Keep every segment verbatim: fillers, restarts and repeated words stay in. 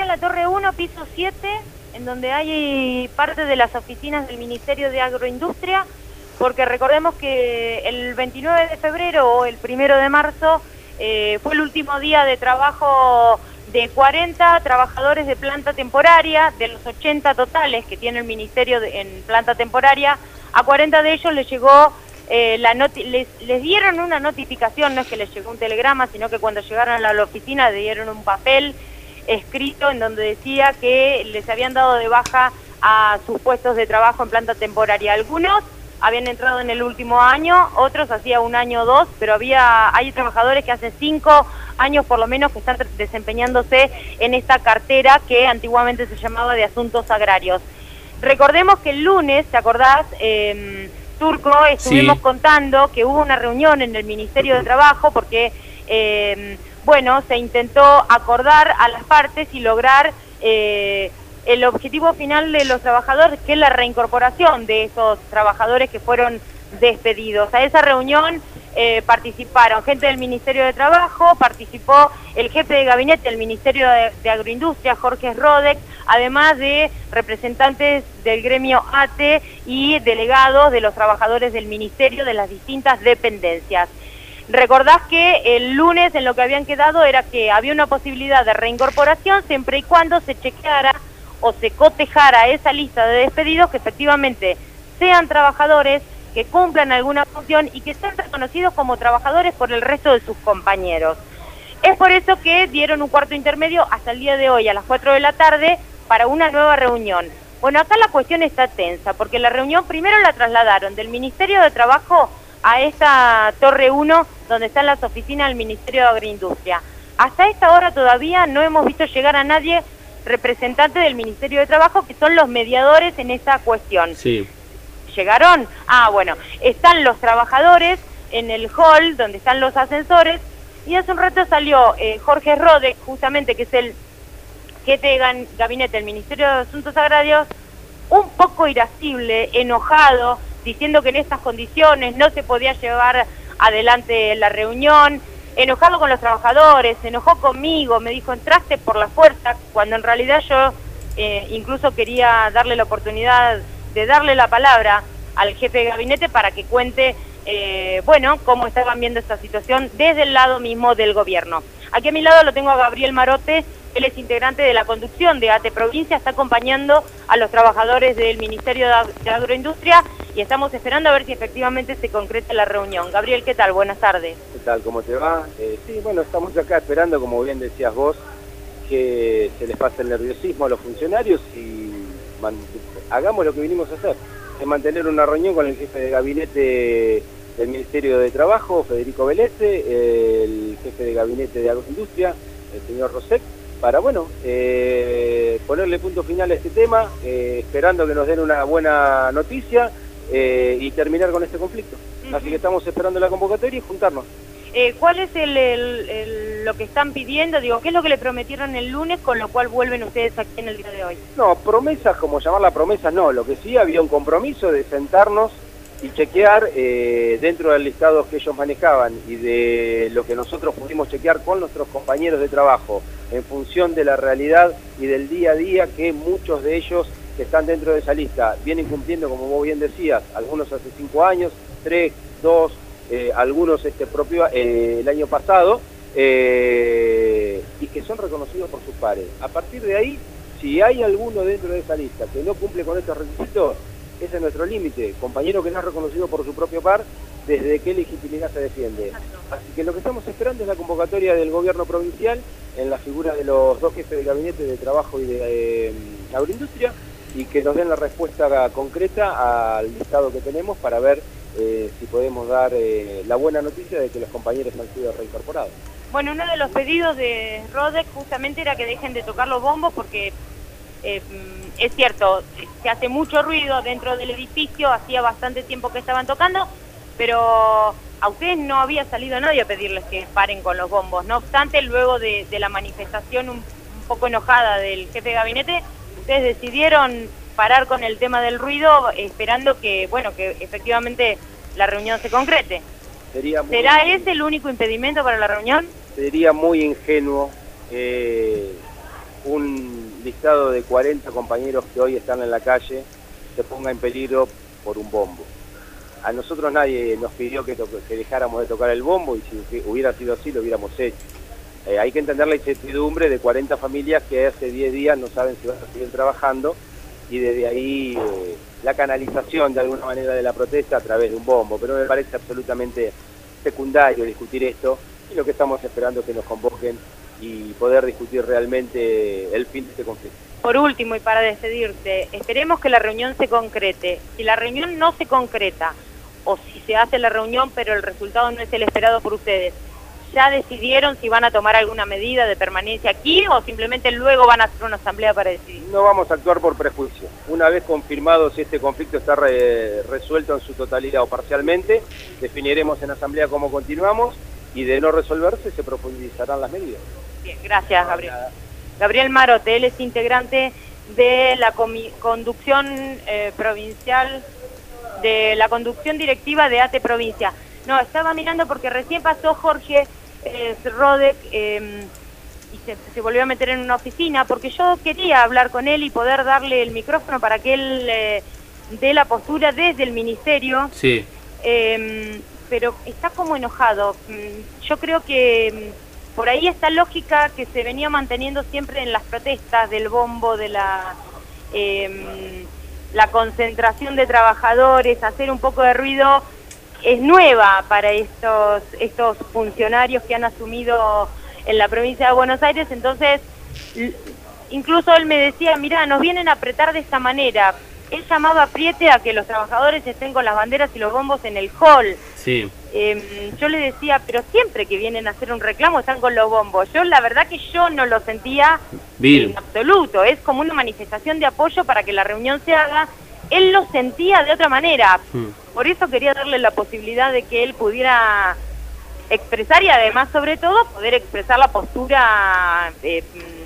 la Torre uno, piso siete, en donde hay parte de las oficinas del Ministerio de Agroindustria, porque recordemos que el veintinueve de febrero o el primero de marzo eh, fue el último día de trabajo de cuarenta trabajadores de planta temporaria, de los ochenta totales que tiene el Ministerio de, en planta temporaria. A cuarenta de ellos les llegó, eh, la noti les, les dieron una notificación, no es que les llegó un telegrama, sino que cuando llegaron a la oficina le dieron un papel escrito en donde decía que les habían dado de baja a sus puestos de trabajo en planta temporaria. Algunos habían entrado en el último año, otros hacía un año o dos, pero había hay trabajadores que hace cinco años por lo menos que están desempeñándose en esta cartera que antiguamente se llamaba de asuntos agrarios. Recordemos que el lunes, ¿te acordás, eh, Turco? Estuvimos sí. contando que hubo una reunión en el Ministerio de Trabajo porque, eh, bueno, se intentó acordar a las partes y lograr eh, el objetivo final de los trabajadores, que es la reincorporación de esos trabajadores que fueron despedidos. A esa reunión eh, participaron gente del Ministerio de Trabajo, participó el jefe de gabinete del Ministerio de, de Agroindustria, Jorge Rodek, además de representantes del gremio A T E y delegados de los trabajadores del Ministerio de las distintas dependencias. Recordás que el lunes en lo que habían quedado era que había una posibilidad de reincorporación siempre y cuando se chequeara o se cotejara esa lista de despedidos que efectivamente sean trabajadores que cumplan alguna función y que sean reconocidos como trabajadores por el resto de sus compañeros. Es por eso que dieron un cuarto intermedio hasta el día de hoy a las cuatro de la tarde para una nueva reunión. Bueno, acá la cuestión está tensa, porque la reunión primero la trasladaron del Ministerio de Trabajo a esta Torre uno, donde están las oficinas del Ministerio de Agroindustria. Hasta esta hora todavía no hemos visto llegar a nadie representante del Ministerio de Trabajo, que son los mediadores en esta cuestión. Sí. ¿Llegaron? Ah, bueno, están los trabajadores en el hall, donde están los ascensores, y hace un rato salió eh, Jorge Rodek, justamente, que es el jefe de gabinete del Ministerio de Asuntos Agrarios, un poco irascible, enojado, diciendo que en estas condiciones no se podía llevar adelante la reunión, enojado con los trabajadores, se enojó conmigo, me dijo, entraste por la fuerza, cuando en realidad yo eh, incluso quería darle la oportunidad de darle la palabra al jefe de gabinete para que cuente, eh, bueno, cómo estaban viendo esta situación desde el lado mismo del gobierno. Aquí a mi lado lo tengo a Gabriel Marote, él es integrante de la conducción de A T E Provincia, está acompañando a los trabajadores del Ministerio de Agroindustria y estamos esperando a ver si efectivamente se concreta la reunión. Gabriel, ¿qué tal? Buenas tardes. ¿Qué tal? ¿Cómo te va? Eh, sí, bueno, estamos acá esperando, como bien decías vos, que se les pase el nerviosismo a los funcionarios y hagamos lo que vinimos a hacer, es mantener una reunión con el jefe de gabinete del Ministerio de Trabajo, Federico Velese, el jefe de gabinete de Agroindustria, el señor Rosek, para, bueno, eh, ponerle punto final a este tema, eh, esperando que nos den una buena noticia eh, y terminar con este conflicto. Uh-huh. Así que estamos esperando la convocatoria y juntarnos. Eh, ¿Cuál es el, el, el, lo que están pidiendo? Digo, ¿qué es lo que le prometieron el lunes, con lo cual vuelven ustedes aquí en el día de hoy? No, promesas, como llamarla promesas, no. Lo que sí, había un compromiso de sentarnos y chequear eh, dentro del listado que ellos manejaban y de lo que nosotros pudimos chequear con nuestros compañeros de trabajo en función de la realidad y del día a día, que muchos de ellos que están dentro de esa lista vienen cumpliendo, como vos bien decías, algunos hace cinco años, tres, dos, eh, algunos este propio eh, el año pasado, eh, y que son reconocidos por sus pares. A partir de ahí, si hay alguno dentro de esa lista que no cumple con estos requisitos, ese es nuestro límite, compañero que no es reconocido por su propio par, desde qué legitimidad se defiende. Así que lo que estamos esperando es la convocatoria del gobierno provincial en la figura de los dos jefes de gabinete de trabajo y de eh, agroindustria, y que nos den la respuesta concreta al listado que tenemos para ver eh, si podemos dar eh, la buena noticia de que los compañeros han sido reincorporados. Bueno, uno de los pedidos de Rodek justamente era que dejen de tocar los bombos porque Eh, es cierto, se hace mucho ruido dentro del edificio, hacía bastante tiempo que estaban tocando, pero a ustedes no había salido nadie a pedirles que paren con los bombos. No obstante, luego de, de la manifestación un, un poco enojada del jefe de gabinete, ustedes decidieron parar con el tema del ruido, esperando que, bueno, que efectivamente la reunión se concrete. Sería muy, ¿Será ese el único impedimento para la reunión? Sería muy ingenuo eh, un listado de cuarenta compañeros que hoy están en la calle se ponga en peligro por un bombo. A nosotros nadie nos pidió que, que dejáramos de tocar el bombo, y si hubiera sido así lo hubiéramos hecho. Eh, hay que entender la incertidumbre de cuarenta familias que hace diez días no saben si van a seguir trabajando, y desde ahí eh, la canalización de alguna manera de la protesta a través de un bombo. Pero me parece absolutamente secundario discutir esto, y lo que estamos esperando es que nos convoquen y poder discutir realmente el fin de este conflicto. Por último, y para despedirte, esperemos que la reunión se concrete. Si la reunión no se concreta, o si se hace la reunión pero el resultado no es el esperado por ustedes, ¿ya decidieron si van a tomar alguna medida de permanencia aquí o simplemente luego van a hacer una asamblea para decidir? No vamos a actuar por prejuicio. Una vez confirmado si este conflicto está re, resuelto en su totalidad o parcialmente, definiremos en asamblea cómo continuamos, y de no resolverse se profundizarán las medidas. Bien, gracias, Gabriel. Gabriel Marote, él es integrante de la conducción eh, provincial, de la conducción directiva de A T E Provincia. No, estaba mirando porque recién pasó Jorge eh, Rodek eh, y se, se volvió a meter en una oficina, porque yo quería hablar con él y poder darle el micrófono para que él eh, dé la postura desde el ministerio. Sí. Eh, pero está como enojado. Yo creo que por ahí esta lógica que se venía manteniendo siempre en las protestas del bombo, de la eh, la concentración de trabajadores, hacer un poco de ruido, es nueva para estos estos funcionarios que han asumido en la provincia de Buenos Aires. Entonces, incluso él me decía, mirá, nos vienen a apretar de esta manera. Él llamaba apriete a que los trabajadores estén con las banderas y los bombos en el hall. Sí. Eh, yo le decía, pero siempre que vienen a hacer un reclamo están con los bombos. Yo la verdad que yo no lo sentía Bien. En absoluto. Es como una manifestación de apoyo para que la reunión se haga. Él lo sentía de otra manera. Hmm. Por eso quería darle la posibilidad de que él pudiera expresar, y además, sobre todo, poder expresar la postura eh,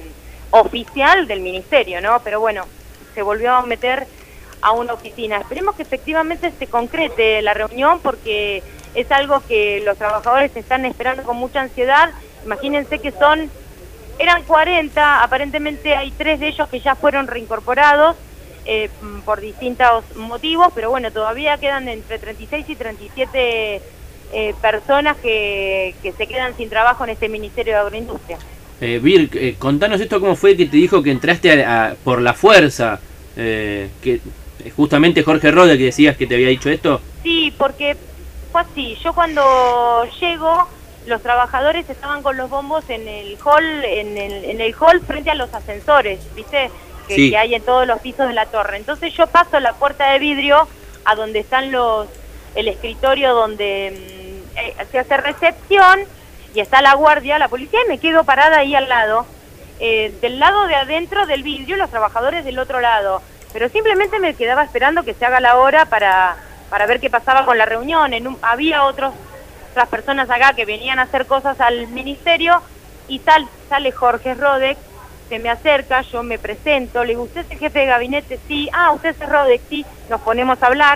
oficial del ministerio, ¿no? Pero bueno, se volvió a meter a una oficina. Esperemos que efectivamente se concrete la reunión, porque es algo que los trabajadores están esperando con mucha ansiedad. Imagínense que son, eran cuarenta, aparentemente hay tres de ellos que ya fueron reincorporados eh, por distintos motivos, pero bueno, todavía quedan entre treinta y seis y treinta y siete eh, personas que, que se quedan sin trabajo en este Ministerio de Agroindustria. Eh, Vir, eh, contanos esto, cómo fue que te dijo que entraste a, a, por la fuerza, eh, que justamente Jorge Rode, que decías que te había dicho esto. Sí, porque fue así. Yo cuando llego, los trabajadores estaban con los bombos en el hall, en el, en el hall frente a los ascensores, ¿viste? Que, sí. que hay en todos los pisos de la torre. Entonces yo paso la puerta de vidrio a donde están los, el escritorio donde eh, se hace recepción, y está la guardia, la policía, y me quedo parada ahí al lado, eh, del lado de adentro del vidrio, los trabajadores del otro lado. Pero simplemente me quedaba esperando que se haga la hora para, para ver qué pasaba con la reunión. En un, había otros, otras personas acá que venían a hacer cosas al ministerio, y tal, sale Jorge Rodek, se me acerca, yo me presento, le digo, ¿usted es el jefe de gabinete? Sí. Ah, ¿usted es Rodek? Sí. Nos ponemos a hablar,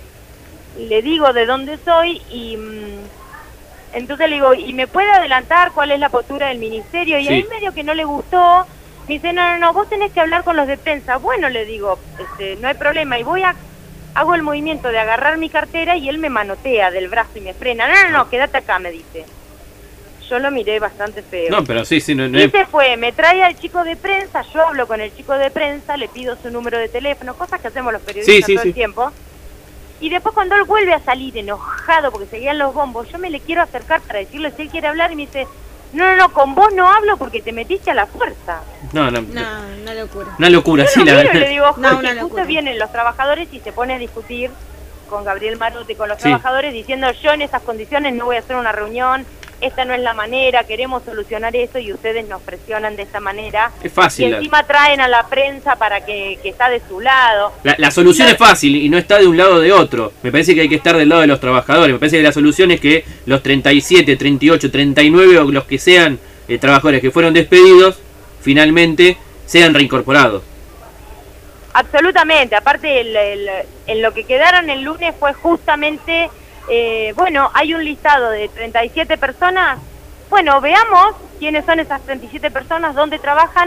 le digo de dónde soy, y mmm, entonces le digo, ¿y me puede adelantar cuál es la postura del ministerio? Y sí. Ahí medio que no le gustó. Me dice, no, no, no, vos tenés que hablar con los de prensa. Bueno, le digo, este, no hay problema. Y voy a, hago el movimiento de agarrar mi cartera, y él me manotea del brazo y me frena. No, no, no, quédate acá, me dice. Yo lo miré bastante feo. No, pero sí, sí. No, no y se fue, me trae al chico de prensa, yo hablo con el chico de prensa, le pido su número de teléfono, cosas que hacemos los periodistas sí, sí, todo sí. el tiempo. Y después cuando él vuelve a salir enojado porque seguían los bombos, yo me le quiero acercar para decirle si él quiere hablar, y me dice, no, no, no, con vos no hablo porque te metiste a la fuerza. No, no, no, una locura. Una locura, yo sí, la verdad. Le digo, Jorge, no, una justo vienen los trabajadores y se pone a discutir con Gabriel Marote, con los sí. trabajadores, diciendo, yo en esas condiciones no voy a hacer una reunión, esta no es la manera, queremos solucionar eso y ustedes nos presionan de esta manera. Es fácil. Y encima traen a la prensa para que, que está de su lado. La, la solución no, es fácil y no está de un lado o de otro. Me parece que hay que estar del lado de los trabajadores. Me parece que la solución es que los treinta y siete, treinta y ocho, treinta y nueve o los que sean eh, trabajadores que fueron despedidos, finalmente sean reincorporados. Absolutamente. Aparte, el, el, en lo que quedaron el lunes fue justamente... Eh, bueno, hay un listado de treinta y siete personas. Bueno, veamos quiénes son esas treinta y siete personas, dónde trabajan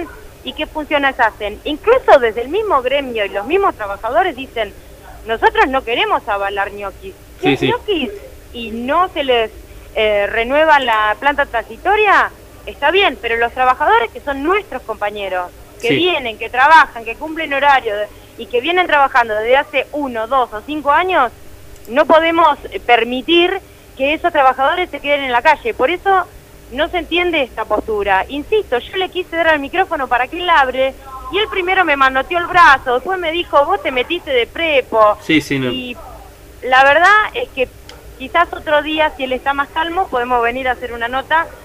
y qué funciones hacen. Incluso desde el mismo gremio y los mismos trabajadores dicen, nosotros no queremos avalar ñoquis. Si Sí, es sí. ñoquis y no se les eh, renueva la planta transitoria, está bien, pero los trabajadores que son nuestros compañeros, que Sí. vienen, que trabajan, que cumplen horario de- y que vienen trabajando desde hace uno, dos o cinco años, no podemos eh, permitir que esos trabajadores se queden en la calle. Por eso no se entiende esta postura. Insisto, yo le quise dar al micrófono para que él hable y él primero me manoteó el brazo, después me dijo, vos te metiste de prepo. Sí, sí, no. Y la verdad es que quizás otro día, si él está más calmo, podemos venir a hacer una nota